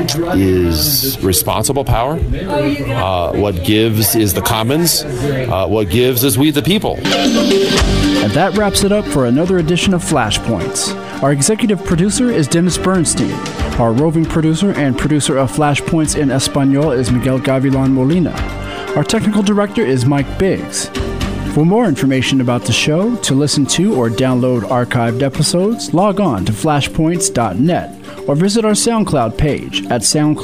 is responsible power. What gives is the commons. What gives is we the people. And that wraps it up for another edition of Flashpoints. Our executive producer is Dennis Bernstein. Our roving producer and producer of Flashpoints in Espanol is Miguel Gavilan Molina. Our technical director is Mike Biggs. For more information about the show, to listen to or download archived episodes, log on to flashpoints.net or visit our SoundCloud page at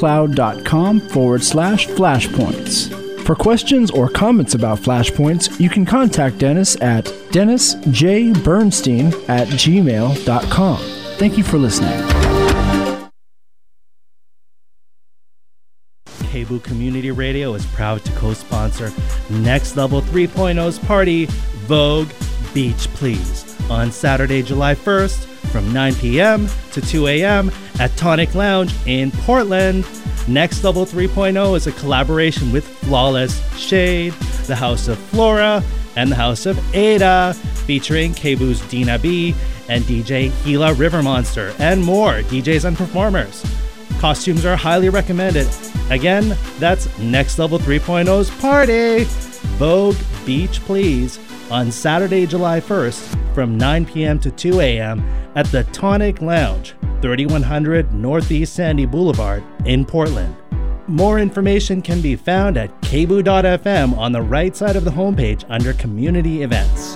soundcloud.com/flashpoints. For questions or comments about Flashpoints, you can contact Dennis at dennisjbernstein@gmail.com. Thank you for listening. KBOO Community Radio is proud to co-sponsor Next Level 3.0's party, Vogue Beach Please, on Saturday, July 1st from 9 p.m. to 2 a.m. at Tonic Lounge in Portland. Next Level 3.0 is a collaboration with Flawless Shade, the House of Flora, and the House of Ada, featuring KBOO's Dina B and DJ Gila River Monster, and more DJs and performers. Costumes are highly recommended. Again, that's Next Level 3.0's party, Vogue Beach Please, on Saturday, July 1st from 9 p.m. to 2 a.m. at the Tonic Lounge, 3100 Northeast Sandy Boulevard in Portland. More information can be found at kboo.fm on the right side of the homepage under Community Events.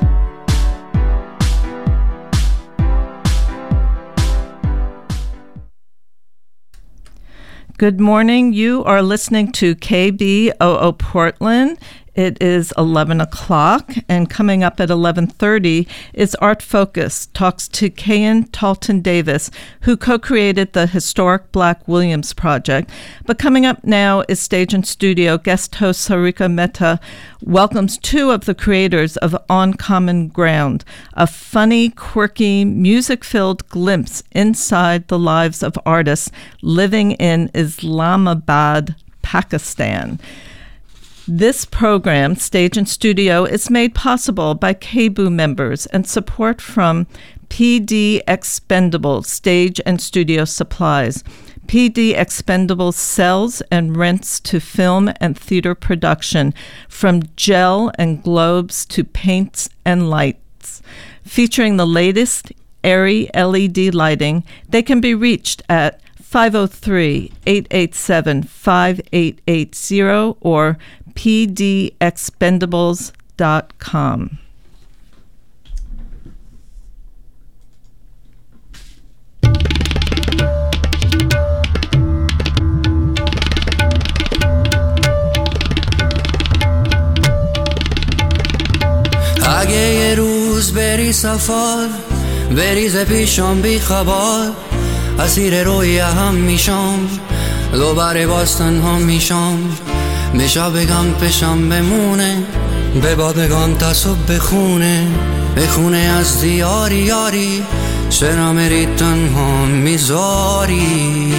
Good morning. You are listening to KBOO Portland. It is 11 o'clock, and coming up at 11:30 is Art Focus, talks to Kayan Talton Davis, who co-created the historic Black Williams Project. But coming up now is Stage and Studio. Guest host Sarika Mehta welcomes two of the creators of On Common Ground, a funny, quirky, music-filled glimpse inside the lives of artists living in Islamabad, Pakistan. This program, Stage and Studio, is made possible by KBOO members and support from PD Expendables Stage and Studio Supplies. PD Expendables sells and rents to film and theater production, from gel and globes to paints and lights. Featuring the latest airy LED lighting, they can be reached at 503-887-5880 or pdexpendables.com. اگه یه روز بری سفر بریز پیشم بی خبر اسیر روی هم میشم دوباره باز تنها میشم میشا بگم پیشم بمونه به با بگم تا صبح بخونه از دیاری یاری چرا میری تنها میذاری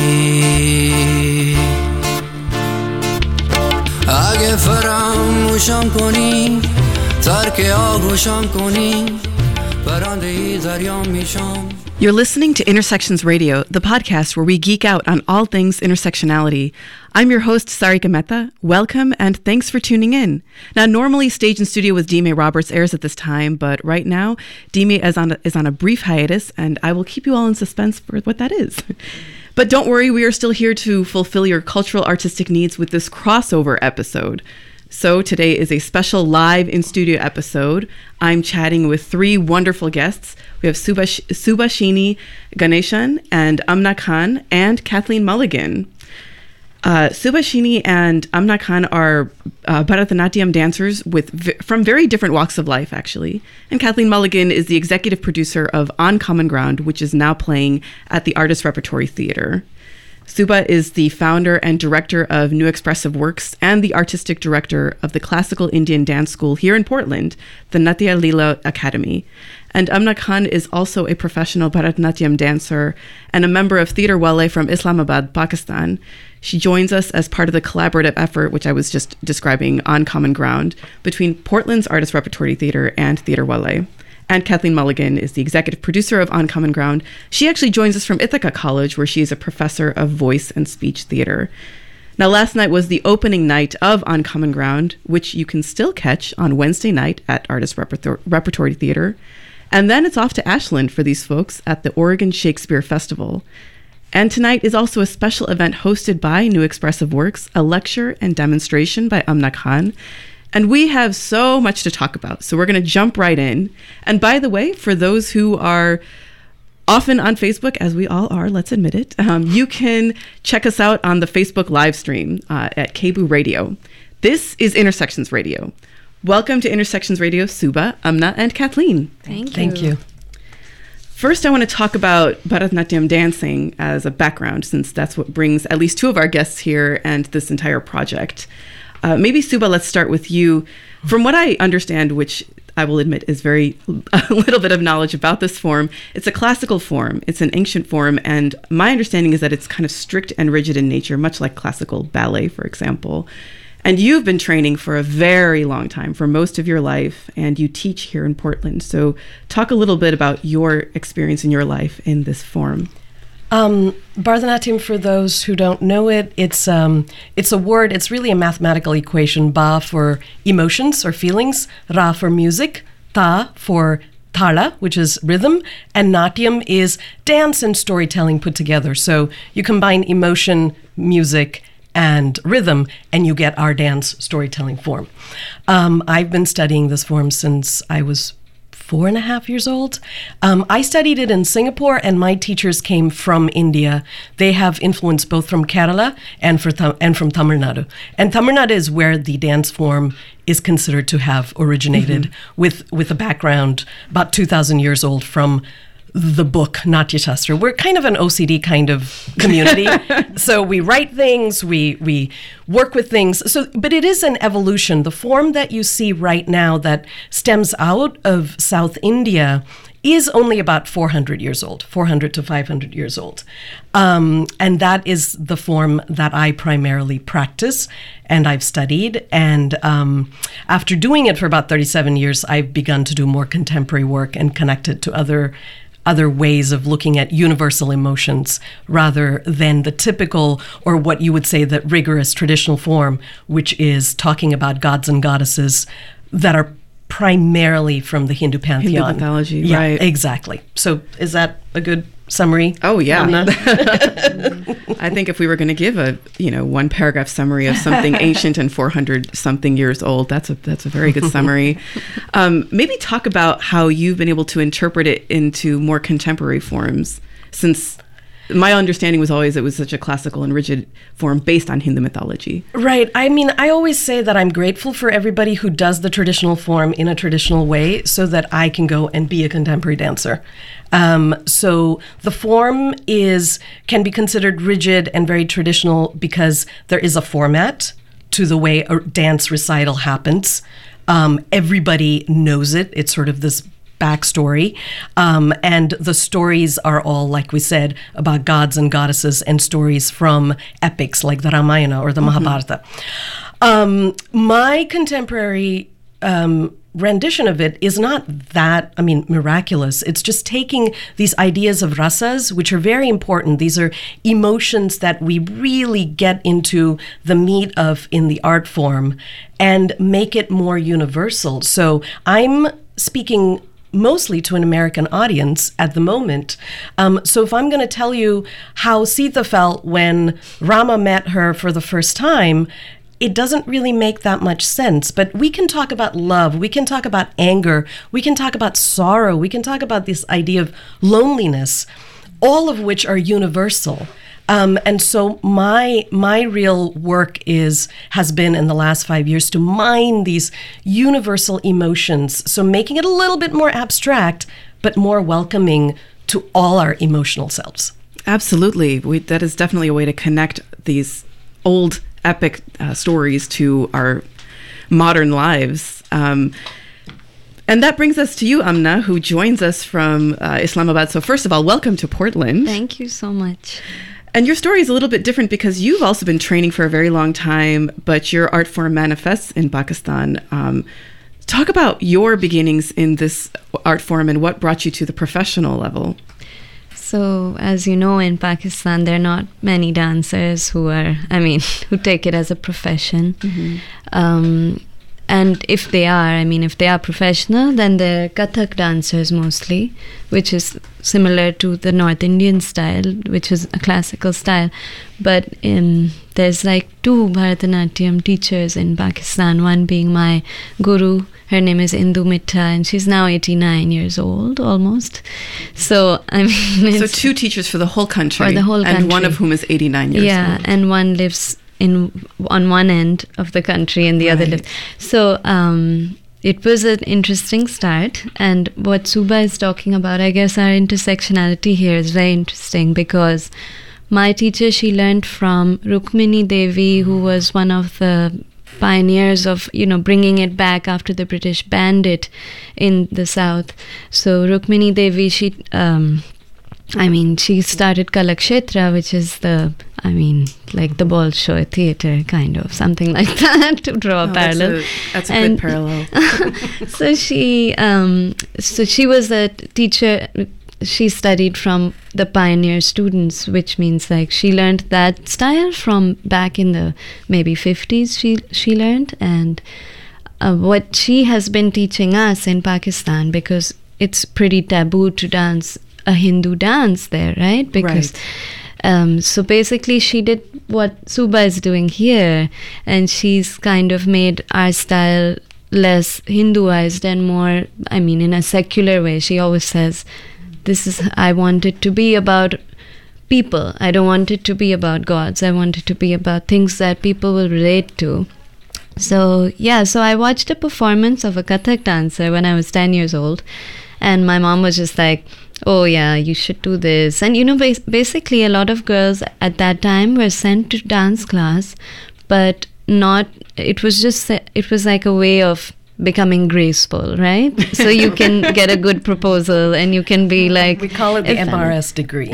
اگه فراموشم کنی ترک آگوشم کنی برنده ای دریام میشم. You're listening to Intersections Radio, the podcast where we geek out on all things intersectionality. I'm your host, Sarika Mehta. Welcome and thanks for tuning in. Now, normally Stage and Studio with Dime Roberts airs at this time, but right now Dime is on a brief hiatus, and I will keep you all in suspense for what that is. But don't worry, we are still here to fulfill your cultural artistic needs with this crossover episode. So today is a special live in-studio episode. I'm chatting with three wonderful guests. We have Subhashini Ganeshan and Amna Khan and Kathleen Mulligan. Subhashini and Amna Khan are Bharatanatyam dancers from very different walks of life, actually. And Kathleen Mulligan is the executive producer of On Common Ground, which is now playing at the Artist Repertory Theater. Suba is the founder and director of New Expressive Works and the artistic director of the Classical Indian Dance School here in Portland, the Natya Leela Academy. And Amna Khan is also a professional Bharatanatyam dancer and a member of Theatre Wale from Islamabad, Pakistan. She joins us as part of the collaborative effort, which I was just describing, On Common Ground, between Portland's Artist Repertory Theater and Theatre Wale. And Kathleen Mulligan is the executive producer of On Common Ground. She actually joins us from Ithaca College, where she is a professor of voice and speech theater. Now, last night was the opening night of On Common Ground, which you can still catch on Wednesday night at Artist Repertory Theater. And then it's off to Ashland for these folks at the Oregon Shakespeare Festival. And tonight is also a special event hosted by New Expressive Works, a lecture and demonstration by Amna Khan. And we have so much to talk about, so we're going to jump right in. And by the way, for those who are often on Facebook, as we all are, let's admit it, you can check us out on the Facebook live stream at KBOO Radio. This is Intersections Radio. Welcome to Intersections Radio, Suba, Amna, and Kathleen. Thank you. First, I want to talk about Bharatanatyam dancing as a background, since that's what brings at least two of our guests here and this entire project. Maybe, Suba, let's start with you. From what I understand, which I will admit is a little bit of knowledge about this form, it's a classical form. It's an ancient form, and my understanding is that it's kind of strict and rigid in nature, much like classical ballet, for example. And you've been training for a very long time, for most of your life, and you teach here in Portland. So talk a little bit about your experience in your life in this form. Bharatanatyam, for those who don't know it, it's a word, it's really a mathematical equation. Ba for emotions or feelings, Ra for music, Ta for Thala, which is rhythm, and Natyam is dance and storytelling put together. So you combine emotion, music, and rhythm, and you get our dance storytelling form. I've been studying this form since I was 4.5 years old. I studied it in Singapore, and my teachers came from India. They have influence both from Kerala and from Tamil Nadu. And Tamil Nadu is where the dance form is considered to have originated, with a background about 2,000 years old from the book Natya Shastra. We're kind of an OCD kind of community. So we write things, we work with things. So, but it is an evolution. The form that you see right now that stems out of South India is only about 400 years old, 400 to 500 years old. And that is the form that I primarily practice and I've studied. And after doing it for about 37 years, I've begun to do more contemporary work and connect it to other ways of looking at universal emotions rather than the typical, or what you would say, the rigorous traditional form, which is talking about gods and goddesses that are primarily from the Hindu pantheon. Hindu mythology, yeah, right. Exactly. So is that a good summary? Oh, yeah. I think if we were going to give a, one paragraph summary of something ancient and 400 something years old, that's a very good summary. Maybe talk about how you've been able to interpret it into more contemporary forms, since my understanding was always it was such a classical and rigid form based on Hindu mythology. Right. I mean, I always say that I'm grateful for everybody who does the traditional form in a traditional way so that I can go and be a contemporary dancer. So the form can be considered rigid and very traditional because there is a format to the way a dance recital happens. Everybody knows it. It's sort of this backstory. And the stories are all, like we said, about gods and goddesses and stories from epics like the Ramayana or the Mahabharata. My contemporary rendition of it is not that, miraculous. It's just taking these ideas of rasas, which are very important. These are emotions that we really get into the meat of in the art form and make it more universal. So I'm speaking mostly to an American audience at the moment. So if I'm going to tell you how Sita felt when Rama met her for the first time, it doesn't really make that much sense. But we can talk about love, we can talk about anger, we can talk about sorrow, we can talk about this idea of loneliness, all of which are universal. And so my real work has been in the last 5 years to mine these universal emotions. So making it a little bit more abstract, but more welcoming to all our emotional selves. Absolutely. That is definitely a way to connect these old epic stories to our modern lives. And that brings us to you, Amna, who joins us from Islamabad. So first of all, welcome to Portland. Thank you so much. And your story is a little bit different because you've also been training for a very long time, but your art form manifests in Pakistan. Talk about your beginnings in this art form and what brought you to the professional level. So, as you know, in Pakistan, there are not many dancers who who take it as a profession. And if they are professional, then they're Kathak dancers mostly, which is similar to the North Indian style, which is a classical style. But there's like 2 Bharatanatyam teachers in Pakistan, one being my guru. Her name is Indu Mitta, and she's now 89 years old, almost. So, So 2 teachers for the whole country. For the whole country. And one of whom is 89 years old. Yeah, and one lives on one end of the country and the other lives. So it was an interesting start. And what Suba is talking about, I guess our intersectionality here is very interesting, because my teacher, she learned from Rukmini Devi, who was one of the pioneers of, bringing it back after the British banned it in the South. So Rukmini Devi, she started Kalakshetra, which is like the Bolshoi theater, kind of, something like that, to draw a parallel. That's a good parallel. So she was a teacher. She studied from the pioneer students, which means like she learned that style from back in the maybe 50s. She learned, and what she has been teaching us in Pakistan, because it's pretty taboo to dance a Hindu dance there, right? Because so basically she did what Suba is doing here, and she's kind of made our style less Hinduized and more, in a secular way. She always says, I want it to be about people. I don't want it to be about gods. I want it to be about things that people will relate to. So I watched a performance of a Kathak dancer when I was 10 years old, and my mom was just like, oh yeah, you should do this. And basically a lot of girls at that time were sent to dance class, but it was like a way of becoming graceful, right? So you can get a good proposal and you can be like... We call it the MRS degree.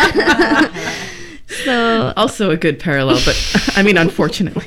So also a good parallel, but unfortunately.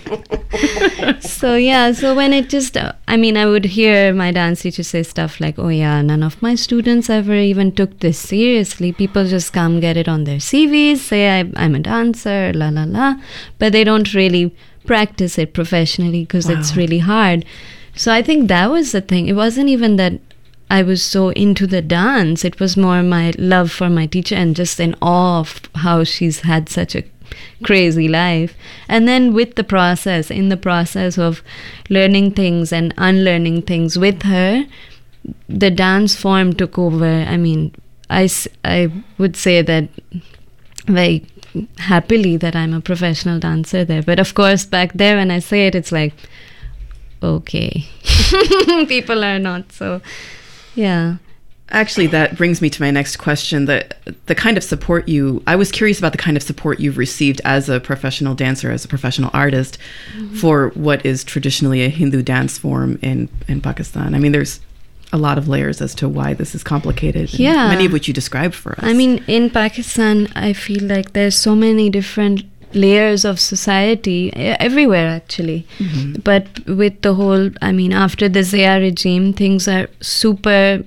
So when it just, I would hear my dance teacher say stuff like, oh yeah, none of my students ever even took this seriously. People just come get it on their CVs, say I'm a dancer, la la la, but they don't really practice it professionally because it's really hard. So I think that was the thing. It wasn't even that I was so into the dance. It was more my love for my teacher and just in awe of how she's had such a crazy life. And then in the process of learning things and unlearning things with her, the dance form took over. I would say that very happily that I'm a professional dancer there. But of course, back there when I say it, it's like, okay, people are not so, yeah. Actually, that brings me to my next question. The kind of support I was curious about the kind of support you've received as a professional dancer, as a professional artist, for what is traditionally a Hindu dance form in Pakistan. There's a lot of layers as to why this is complicated. Yeah. Many of which you described for us. In Pakistan, I feel like there's so many different layers of society everywhere actually, but with the whole after the Zia regime, things are super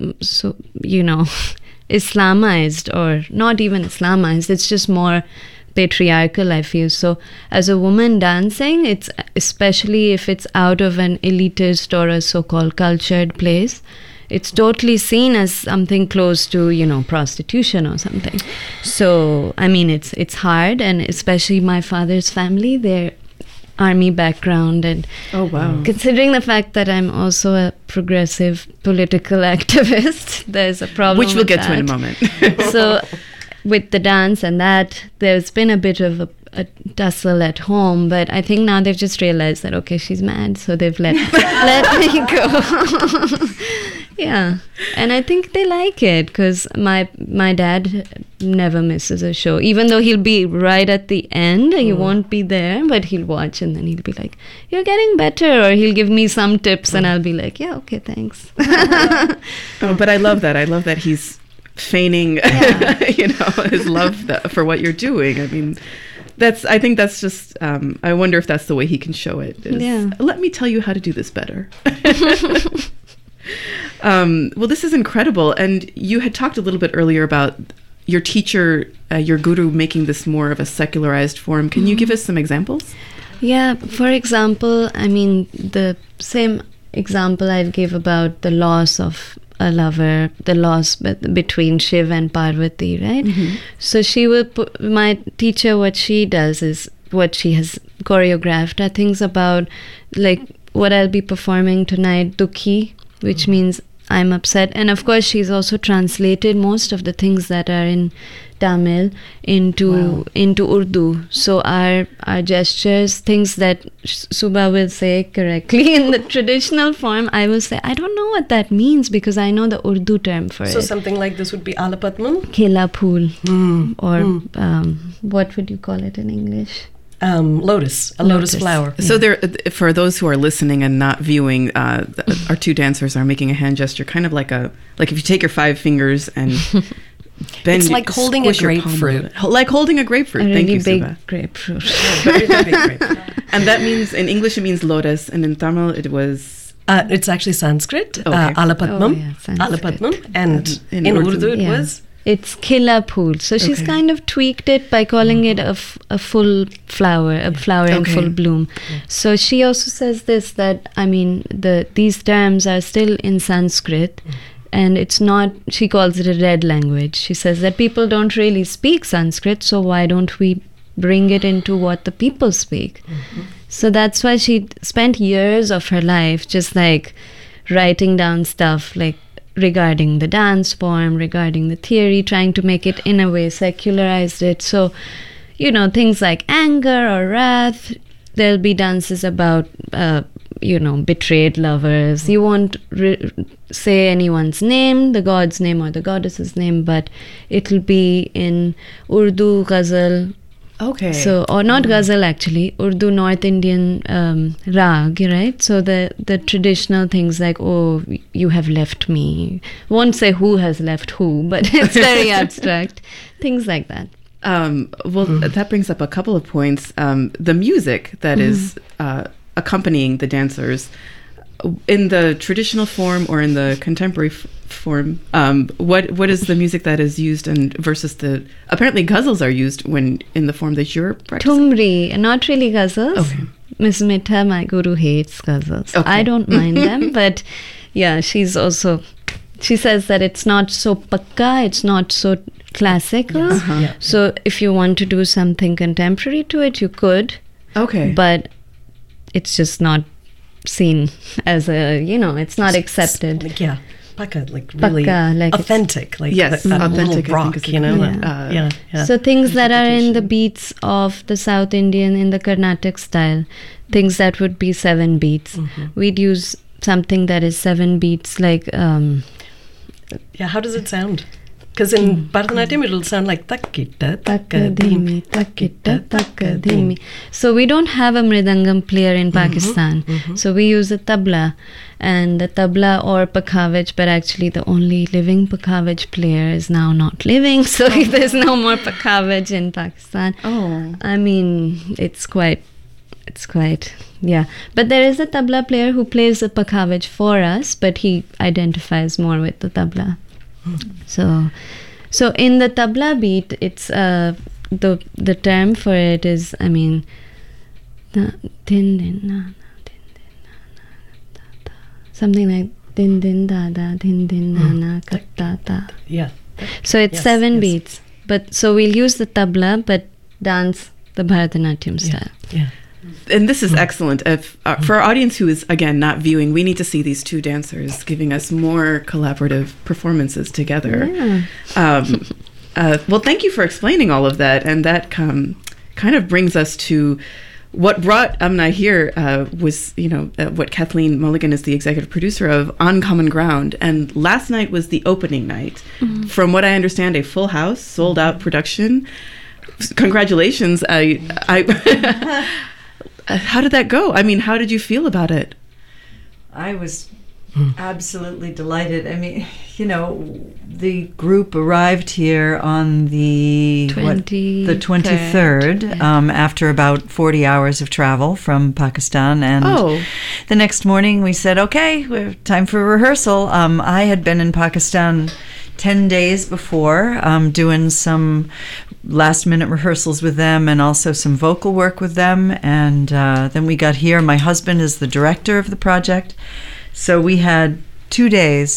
Islamized, or not even Islamized, it's just more patriarchal, I feel. So as a woman dancing, it's especially if it's out of an elitist or a so-called cultured place, it's totally seen as something close to, prostitution or something. So, it's hard, and especially my father's family, their army background, and oh wow, considering the fact that I'm also a progressive political activist, there's a problem which we'll get that. to in a moment. So, with the dance and that, there's been a bit of a tussle at home, but I think now they've just realized that, okay, she's mad, so they've let me go. Yeah, and I think they like it because my dad never misses a show. Even though he'll be right at the end, he won't be there, but he'll watch and then he'll be like, "You're getting better," or he'll give me some tips, and I'll be like, "Yeah, okay, thanks." But I love that. I love that he's feigning, his love for what you're doing. I think that's just. I wonder if that's the way he can show it. Let me tell you how to do this better. Well, this is incredible. And you had talked a little bit earlier about your teacher, your guru, making this more of a secularized form. Can you give us some examples? Yeah, for example, I mean, the same example I gave about the loss of a lover, the loss between Shiv and Parvati, right? So she will my teacher, what she does is, what she has choreographed are things about, like what I'll be performing tonight, Dukhi, which means I'm upset. And of course, she's also translated most of the things that are in Tamil into Urdu. So our gestures, things that Subha will say correctly in the traditional form, I will say, I don't know what that means because I know the Urdu term for it. So something like this would be Alapatman? Khela phool. Or what would you call it in English? Lotus flower. So there, for those who are listening and not viewing, our two dancers are making a hand gesture, kind of like if you take your 5 fingers and bend. It's like holding a grapefruit. Like holding a grapefruit. A Thank really you, big Subha. grapefruit. Very big grapefruit. And that means, in English, it means lotus, and in Tamil, it was. It's actually Sanskrit. Alapatnam. Sanskrit. Alapatnam, and in Urdu it was. It's Khela phool. So she's kind of tweaked it by calling it a full flower, a flower in full bloom. So she also says this, that, I mean, these terms are still in Sanskrit, and it's not, she calls it a dead language. She says that people don't really speak Sanskrit, so why don't we bring it into what the people speak? So that's why she spent years of her life just like writing down stuff like regarding the dance form, regarding the theory, trying to make it in a way, secularized it. So, you know, things like anger or wrath, there'll be dances about, betrayed lovers. You won't say anyone's name, the god's name or the goddess's name, but it'll be in Urdu, Ghazal. Okay. So, or not Ghazal actually, Urdu North Indian rag, right? So the traditional things like, oh, you have left me. Won't say who has left who, but it's very abstract. Things like that. That brings up a couple of points. The music that is accompanying the dancers, in the traditional form or in the contemporary form, what is the music that is used and versus the, apparently ghazals are used when in the form that you're practicing? Thumri, not really ghazals. Okay. Miss Mitha, my guru, hates ghazals. Okay. I don't mind them, but yeah, she says that it's not so pakka, it's not so classical. Yes. So if you want to do something contemporary to it, you could. Okay. But it's just not seen as it's not accepted. Pakka, like really authentic, like yes, that authentic little rock, Yeah. So things that are in the beats of the South Indian, in the Carnatic style, things that would be 7 beats. We'd use something that is 7 beats, like how does it sound? Because in Bharatanatyam it'll sound like takkita, takka dhimi, takkita, takka dhimi. So we don't have a mridangam player in Pakistan. So we use a tabla, and the tabla or pakhavaj, but actually the only living pakhavaj player is now not living. So there's no more pakhavaj in Pakistan. I mean, it's quite, yeah. But there is a tabla player who plays the pakhavaj for us, but he identifies more with the tabla. So in the tabla beat, it's the term for it is, I mean, something like din din da da din din na na katta ta. Yeah. So it's 7 beats. But so we'll use the tabla, but dance the Bharatanatyam style. Yeah. And this is excellent. If for our audience who is, again, not viewing, we need to see these two dancers giving us more collaborative performances together. Yeah. Well, thank you for explaining all of that. And that kind of brings us to what brought Amna here was, what Kathleen Mulligan is the executive producer of, On Common Ground. And last night was the opening night. From what I understand, a full house, sold out production. Congratulations. How did that go? I mean, how did you feel about it? I was Absolutely delighted. I mean, the group arrived here on the 23rd, after about 40 hours of travel from Pakistan. And the next morning we said, okay, time for rehearsal. I had been in Pakistan 10 days before, doing some last-minute rehearsals with them and also some vocal work with them. And then we got here. My husband is the director of the project. So we had 2 days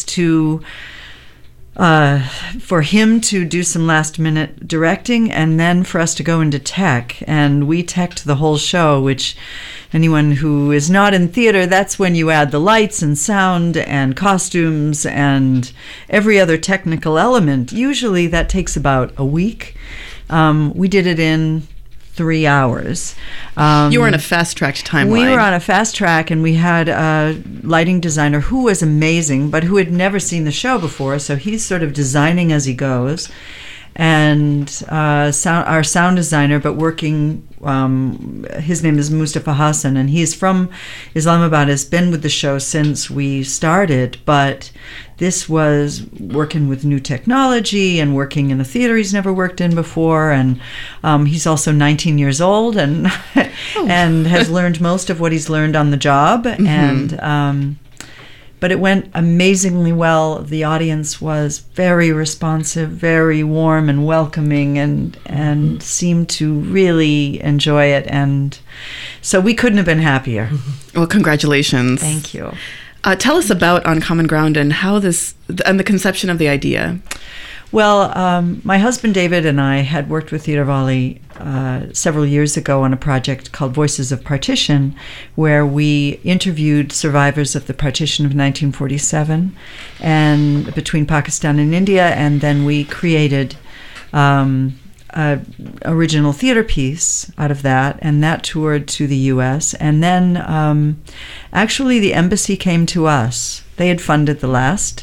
for him to do some last-minute directing and then for us to go into tech. And we teched the whole show, which anyone who is not in theater, that's when you add the lights and sound and costumes and every other technical element. Usually that takes about a week. We did it in 3 hours. You were on a fast-tracked timeline. We were on a fast track, and we had a lighting designer who was amazing, but who had never seen the show before, so he's sort of designing as he goes. And our sound designer, but working, his name is Mustafa Hassan, and he's from Islamabad, has been with the show since we started, but this was working with new technology and working in a theater he's never worked in before. And he's also 19 years old and and has learned most of what he's learned on the job. And but it went amazingly well. The audience was very responsive, very warm and welcoming, and seemed to really enjoy it. And so we couldn't have been happier. Well, congratulations. Thank you. Tell us about On Common Ground and how and the conception of the idea. Well, my husband David and I had worked with Theatre Volley several years ago on a project called Voices of Partition, where we interviewed survivors of the partition of 1947 and between Pakistan and India, and then we created an original theater piece out of that, and that toured to the U.S. And then actually the embassy came to us. They had funded the last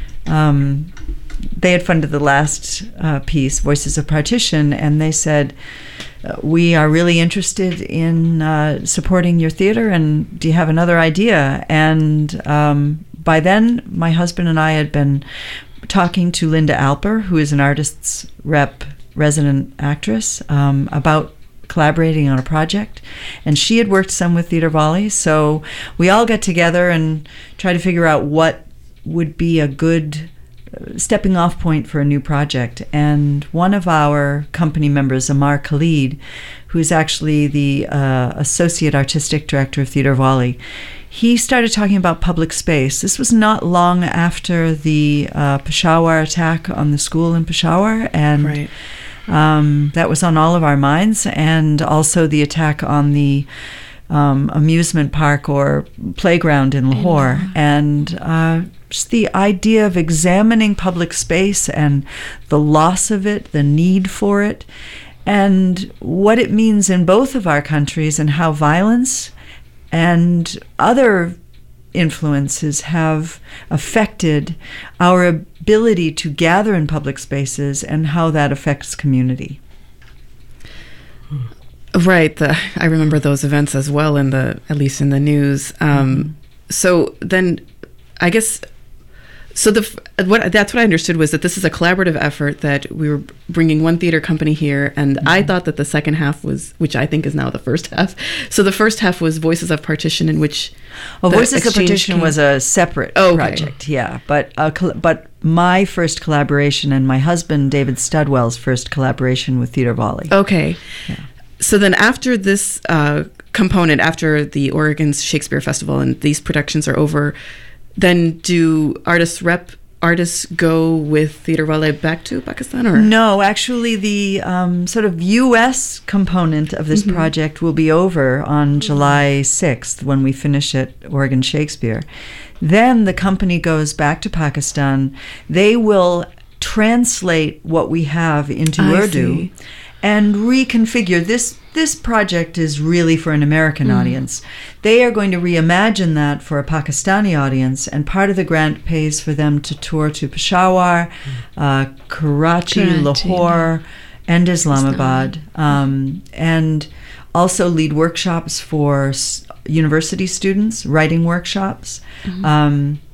piece, Voices of Partition, and they said, we are really interested in supporting your theater, and do you have another idea? And by then, my husband and I had been talking to Linda Alper, who is an artist's rep resident actress, about collaborating on a project, and she had worked some with Theatre Volley, so we all got together and tried to figure out what would be a good stepping off point for a new project. And one of our company members, Amar Khalid, who's actually the associate artistic director of Theatre Volley, he started talking about public space. This was not long after the Peshawar attack on the school in Peshawar, and that was on all of our minds, and also the attack on the amusement park or playground in Lahore. And just the idea of examining public space and the loss of it, the need for it, and what it means in both of our countries, and how violence and other influences have affected our ability to gather in public spaces and how that affects community. Right. I remember those events as well, at least in the news. So then, I guess, that's what I understood was that this is a collaborative effort, that we were bringing one theater company here, and I thought that the second half was, which I think is now the first half. So the first half was Voices of Partition, in which Voices of Partition was a separate project, yeah. But my first collaboration and my husband David Studwell's first collaboration with Theatre Volley. Okay. Yeah. So then after this component, after the Oregon Shakespeare Festival and these productions are over, then do artists go with Theatre Volley back to Pakistan? Or? No, actually the sort of U.S. component of this project will be over on July 6th when we finish at Oregon Shakespeare. Then the company goes back to Pakistan. They will translate what we have into Urdu and reconfigure. This project is really for an American audience. They are going to reimagine that for a Pakistani audience, and part of the grant pays for them to tour to Peshawar, Karachi, Lahore, and Islamabad, and also lead workshops for university students, writing workshops.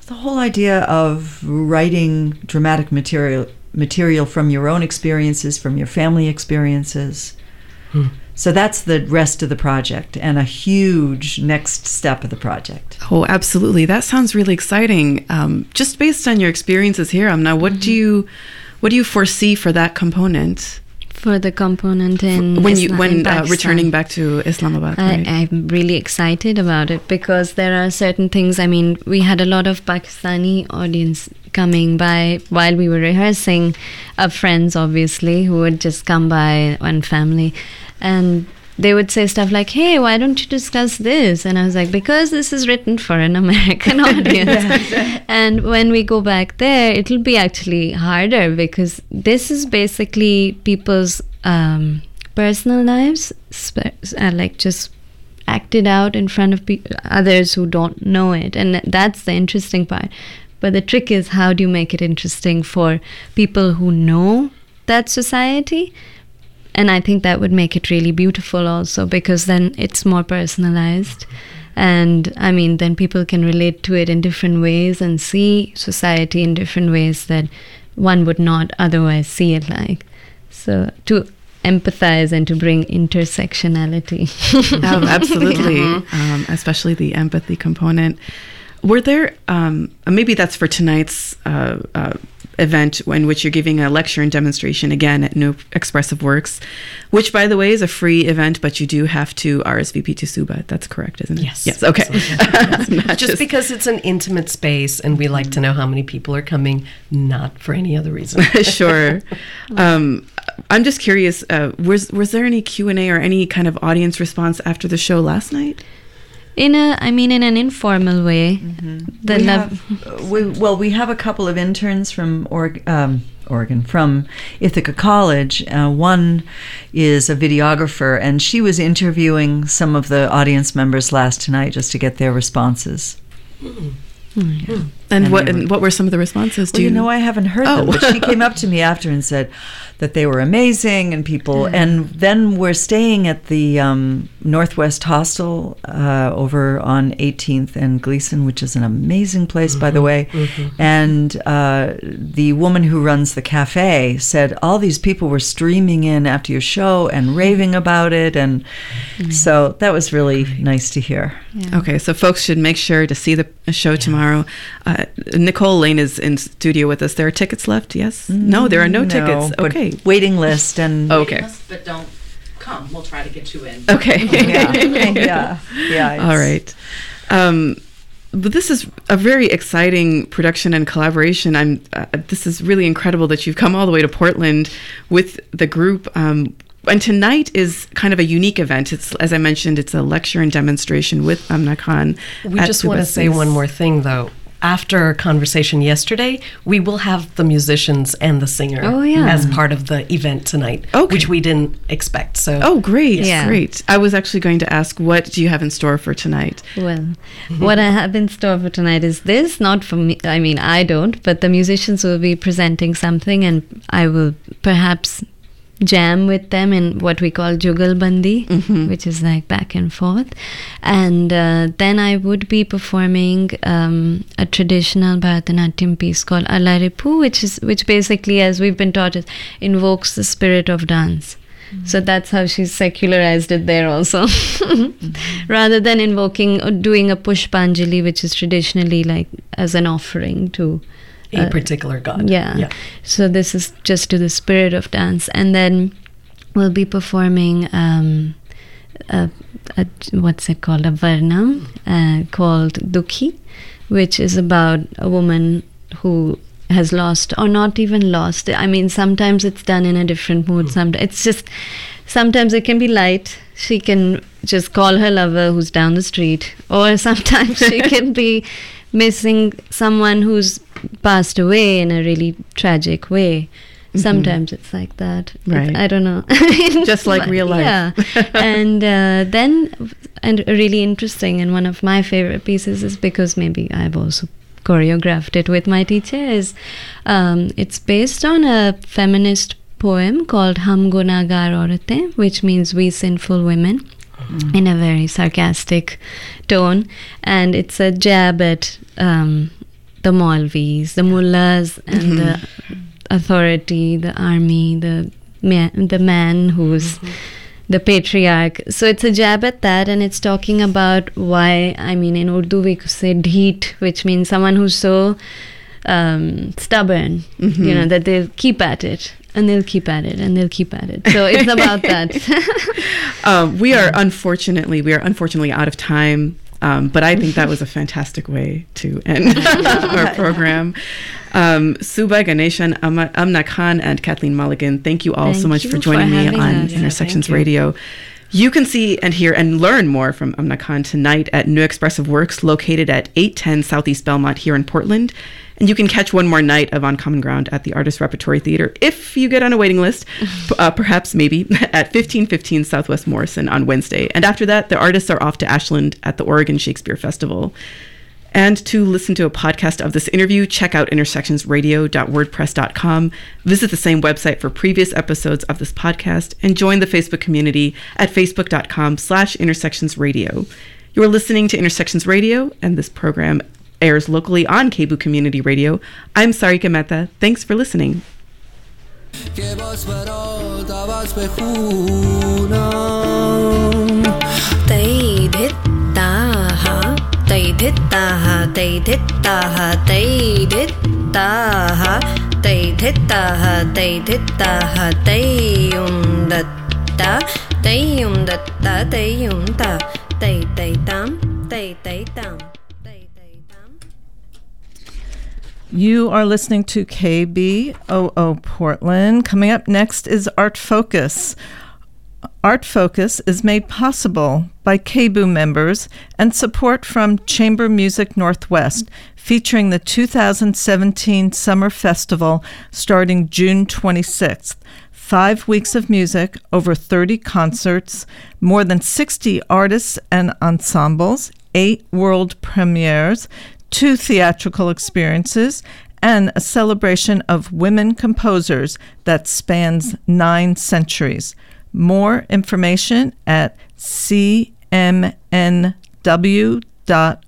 the whole idea of writing dramatic material from your own experiences, from your family experiences. So that's the rest of the project and a huge next step of the project. Oh, absolutely. That sounds really exciting. Just based on your experiences here, Amna, what do you foresee for that component? For the component in when returning back to Islamabad, right? I'm really excited about it because there are certain things. I mean, we had a lot of Pakistani audience coming by while we were rehearsing, friends obviously who would just come by, one family, and they would say stuff like, "Hey, why don't you discuss this?" And I was like, because this is written for an American audience. And when we go back there, it'll be actually harder because this is basically people's personal lives, like just acted out in front of others who don't know it. And that's the interesting part. But the trick is, how do you make it interesting for people who know that society? And I think that would make it really beautiful also, because then it's more personalized. And I mean, then people can relate to it in different ways and see society in different ways that one would not otherwise see it like. So to empathize and to bring intersectionality. Oh, absolutely. Especially the empathy component. Were there, maybe that's for tonight's event in which you're giving a lecture and demonstration again at New Expressive Works, which, by the way, is a free event, but you do have to RSVP to Suba. That's correct, isn't it? Yes. Yes, okay. Just because it's an intimate space and we like to know how many people are coming, not for any other reason. Sure. I'm just curious, was there any Q&A or any kind of audience response after the show last night? In an informal way. We have a couple of interns from Oregon, from Ithaca College. One is a videographer, and she was interviewing some of the audience members last night just to get their responses. And what were some of the responses? I haven't heard them, but she came up to me after and said that they were amazing, and people. And then we're staying at the Northwest Hostel over on 18th and Gleason, which is an amazing place, by the way. And the woman who runs the cafe said all these people were streaming in after your show and raving about it, and so that was really nice to hear. Okay, so folks should make sure to see the show tomorrow. Nicole Lane is in studio with us. There are tickets left, yes? No, there are no tickets. Okay. Waiting list and... Okay. But don't come. We'll try to get you in. Okay. Yeah. All right. But this is a very exciting production and collaboration. This is really incredible that you've come all the way to Portland with the group. And tonight is kind of a unique event. It's, as I mentioned, it's a lecture and demonstration with Amna Khan. We just want to say one more thing, though. After our conversation yesterday, we will have the musicians and the singer as part of the event tonight, which we didn't expect. So, great, great. I was actually going to ask, what do you have in store for tonight? Well, what I have in store for tonight is this, not for me. I mean, I don't, but the musicians will be presenting something, and I will perhaps jam with them in what we call Jugalbandi, which is like back and forth. And then I would be performing a traditional Bharatanatyam piece called Alaripu, which basically, as we've been taught, invokes the spirit of dance. So that's how she's secularized it there also. Rather than invoking or doing a Pushpanjali, which is traditionally like as an offering to a particular god. Yeah. So this is just to the spirit of dance. And then we'll be performing what's it called? A Varnam called Dukhi, which is about a woman who has lost, or not even lost. I mean, sometimes it's done in a different mood. Sometimes it can be light. She can just call her lover who's down the street, or sometimes she can be missing someone who's passed away in a really tragic way. Sometimes it's like that. Right. I don't know. Just like real life. Yeah. And really interesting, and one of my favorite pieces is because maybe I've also choreographed it with my teacher, is it's based on a feminist poem called Hum Gunagar Auratein, which means we sinful women, in a very sarcastic tone. And it's a jab at the Maulvis, the mullahs, and the authority, the army, the man who's the patriarch. So it's a jab at that, and it's talking about why, I mean, in Urdu we could say dheet, which means someone who's so stubborn, you know, that they'll keep at it. And they'll keep at it, and they'll keep at it. So it's about that. We are unfortunately out of time, but I think that was a fantastic way to end our program. Suba, Ganeshan, Amna Khan, and Kathleen Mulligan, thank you all so much for joining me on Intersections Radio. You can see and hear and learn more from Amna Khan tonight at New Expressive Works, located at 810 Southeast Belmont here in Portland. And you can catch one more night of On Common Ground at the Artist Repertory Theater if you get on a waiting list, perhaps maybe at 1515 Southwest Morrison on Wednesday. And after that, the artists are off to Ashland at the Oregon Shakespeare Festival. And to listen to a podcast of this interview, check out intersectionsradio.wordpress.com. Visit the same website for previous episodes of this podcast and join the Facebook community at facebook.com/intersectionsradio. You are listening to Intersections Radio, and this program airs locally on Kebu Community Radio. I'm Sarika Mehta. Thanks for listening. You are listening to KBOO Portland. Coming up next is Art Focus. Art Focus is made possible by KBOO members and support from Chamber Music Northwest, featuring the 2017 Summer Festival starting June 26th. 5 weeks of music, over 30 concerts, more than 60 artists and ensembles, 8 world premieres, 2 theatrical experiences, and a celebration of women composers that spans 9 centuries. More information at cmnw.org.